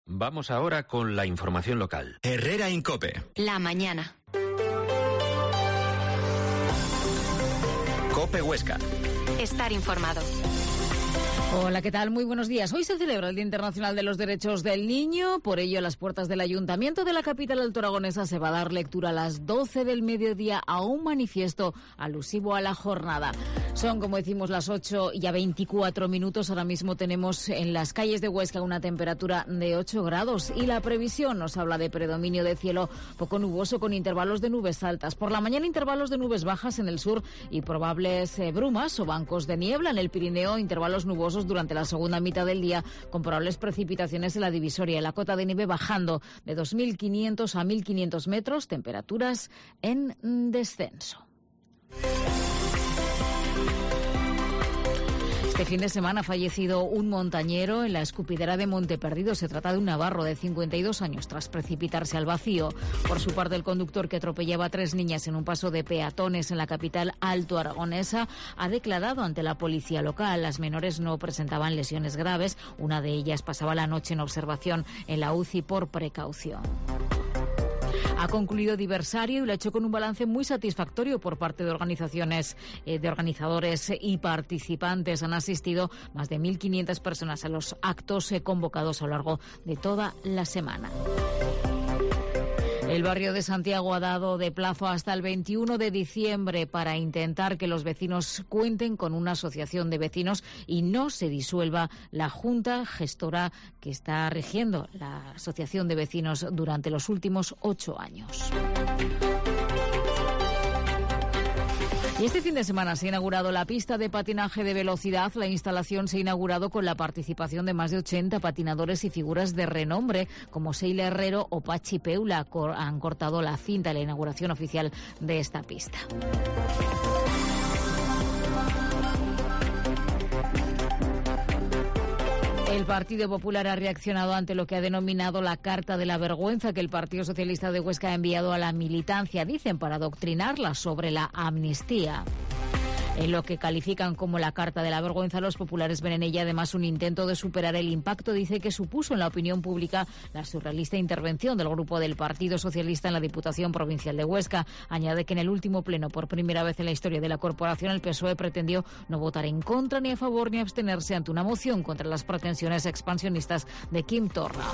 Vamos ahora con la información local. Herrera Incope. La mañana. Cope Huesca. Estar informado. Hola, ¿qué tal? Muy buenos días. Hoy se celebra el Día Internacional de los Derechos del Niño. Por ello, a las puertas del Ayuntamiento de la capital altoaragonesa se va a dar lectura a las 12 del mediodía a un manifiesto alusivo a la jornada. Son, como decimos, las 8 y a 24 minutos. Ahora mismo tenemos en las calles de Huesca una temperatura de 8 grados y la previsión nos habla de predominio de cielo poco nuboso con intervalos de nubes altas. Por la mañana, intervalos de nubes bajas en el sur y probables brumas o bancos de niebla. En el Pirineo, intervalos nubosos durante la segunda mitad del día, con probables precipitaciones en la divisoria. La cota de nieve bajando de 2.500 a 1.500 metros, temperaturas en descenso. Este fin de semana ha fallecido un montañero en la escupidera de Monteperdido. Se trata de un navarro de 52 años tras precipitarse al vacío. Por su parte, el conductor que atropellaba a 3 niñas en un paso de peatones en la capital altoaragonesa ha declarado ante la policía local. Las menores no presentaban lesiones graves. Una de ellas pasaba la noche en observación en la UCI por precaución. Ha concluido Diversario y lo ha hecho con un balance muy satisfactorio por parte de organizaciones, de organizadores y participantes. Han asistido más de 1.500 personas a los actos convocados a lo largo de toda la semana. El barrio de Santiago ha dado de plazo hasta el 21 de diciembre para intentar que los vecinos cuenten con una asociación de vecinos y no se disuelva la junta gestora que está rigiendo la asociación de vecinos durante los últimos 8 años. Y este fin de semana se ha inaugurado la pista de patinaje de velocidad. La instalación se ha inaugurado con la participación de más de 80 patinadores y figuras de renombre como Seila Herrero o Pachi Peula. Han cortado la cinta de la inauguración oficial de esta pista. El Partido Popular ha reaccionado ante lo que ha denominado la carta de la vergüenza que el Partido Socialista de Huesca ha enviado a la militancia, dicen, para adoctrinarla sobre la amnistía. En lo que califican como la carta de la vergüenza, los populares ven en ella además un intento de superar el impacto, dice, que supuso en la opinión pública la surrealista intervención del grupo del Partido Socialista en la Diputación Provincial de Huesca. Añade que en el último pleno, por primera vez en la historia de la corporación, el PSOE pretendió no votar en contra ni a favor ni abstenerse ante una moción contra las pretensiones expansionistas de Quim Torra.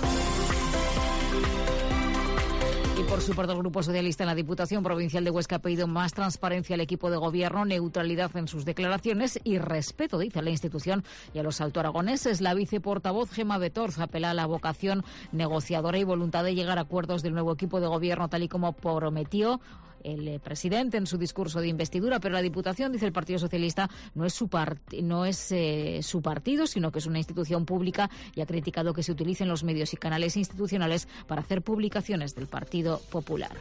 Y por su parte, el Grupo Socialista en la Diputación Provincial de Huesca ha pedido más transparencia al equipo de gobierno, neutralidad en sus declaraciones y respeto, dice, a la institución y a los altoaragoneses. La viceportavoz Gemma Betorz apela a la vocación negociadora y voluntad de llegar a acuerdos del nuevo equipo de gobierno, tal y como prometió el presidente en su discurso de investidura, pero la Diputación, dice el Partido Socialista, no es su partido, sino que es una institución pública, y ha criticado que se utilicen los medios y canales institucionales para hacer publicaciones del Partido Popular.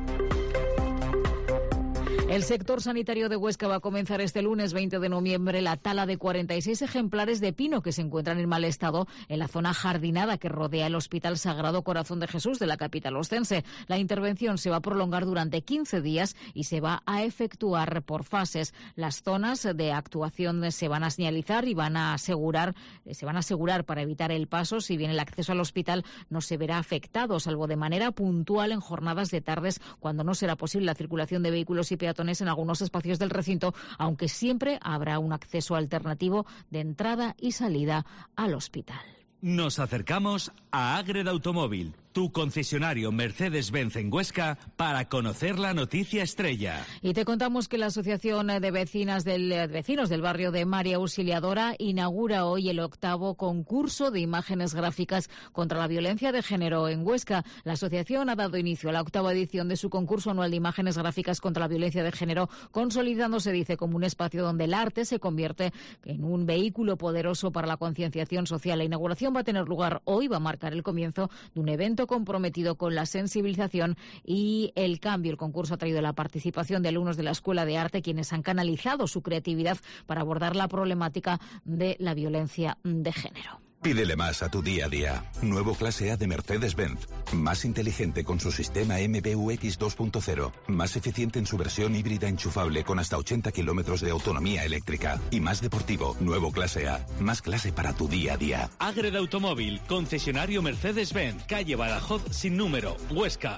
El sector sanitario de Huesca va a comenzar este lunes 20 de noviembre la tala de 46 ejemplares de pino que se encuentran en mal estado en la zona jardinada que rodea el Hospital Sagrado Corazón de Jesús de la capital oscense. La intervención se va a prolongar durante 15 días y se va a efectuar por fases. Las zonas de actuación se van a señalizar y se van a asegurar para evitar el paso, si bien el acceso al hospital no se verá afectado, salvo de manera puntual en jornadas de tardes, cuando no será posible la circulación de vehículos y peatones en algunos espacios del recinto, aunque siempre habrá un acceso alternativo de entrada y salida al hospital. Nos acercamos a Ágreda Automóvil, tu concesionario Mercedes-Benz en Huesca, para conocer la noticia estrella. Y te contamos que la Asociación de Vecinos del barrio de María Auxiliadora inaugura hoy el 8º concurso de imágenes gráficas contra la violencia de género en Huesca. La asociación ha dado inicio a la 8ª edición de su concurso anual de imágenes gráficas contra la violencia de género, consolidándose, dice, como un espacio donde el arte se convierte en un vehículo poderoso para la concienciación social. La inauguración va a tener lugar hoy, va a marcar el comienzo de un evento comprometido con la sensibilización y el cambio. El concurso ha traído la participación de alumnos de la Escuela de Arte, quienes han canalizado su creatividad para abordar la problemática de la violencia de género. Pídele más a tu día a día. Nuevo clase A de Mercedes-Benz. Más inteligente con su sistema MBUX 2.0. Más eficiente en su versión híbrida enchufable con hasta 80 kilómetros de autonomía eléctrica. Y más deportivo. Nuevo clase A. Más clase para tu día a día. Ágreda Automóvil, concesionario Mercedes-Benz, calle Badajoz sin número, Huesca.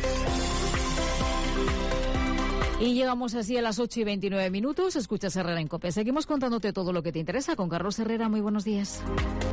Y llegamos así a las 8:29. Escuchas Herrera en COPE. Seguimos contándote todo lo que te interesa con Carlos Herrera. Muy buenos días.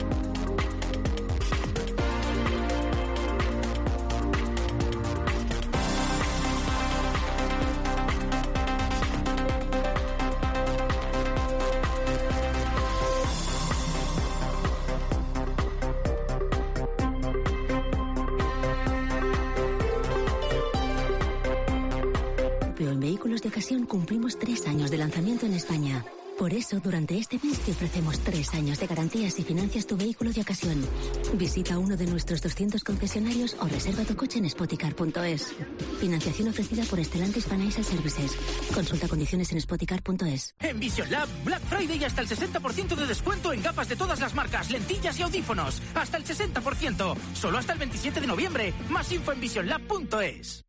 En Vehículos de Ocasión cumplimos 3 años de lanzamiento en España. Por eso, durante este mes te ofrecemos 3 años de garantías y financias tu vehículo de ocasión. Visita uno de nuestros 200 concesionarios o reserva tu coche en spoticar.es. Financiación ofrecida por Stellantis Financial Services. Consulta condiciones en spoticar.es. En Vision Lab, Black Friday hasta el 60% de descuento en gafas de todas las marcas, lentillas y audífonos. Hasta el 60%. Solo hasta el 27 de noviembre. Más info en visionlab.es.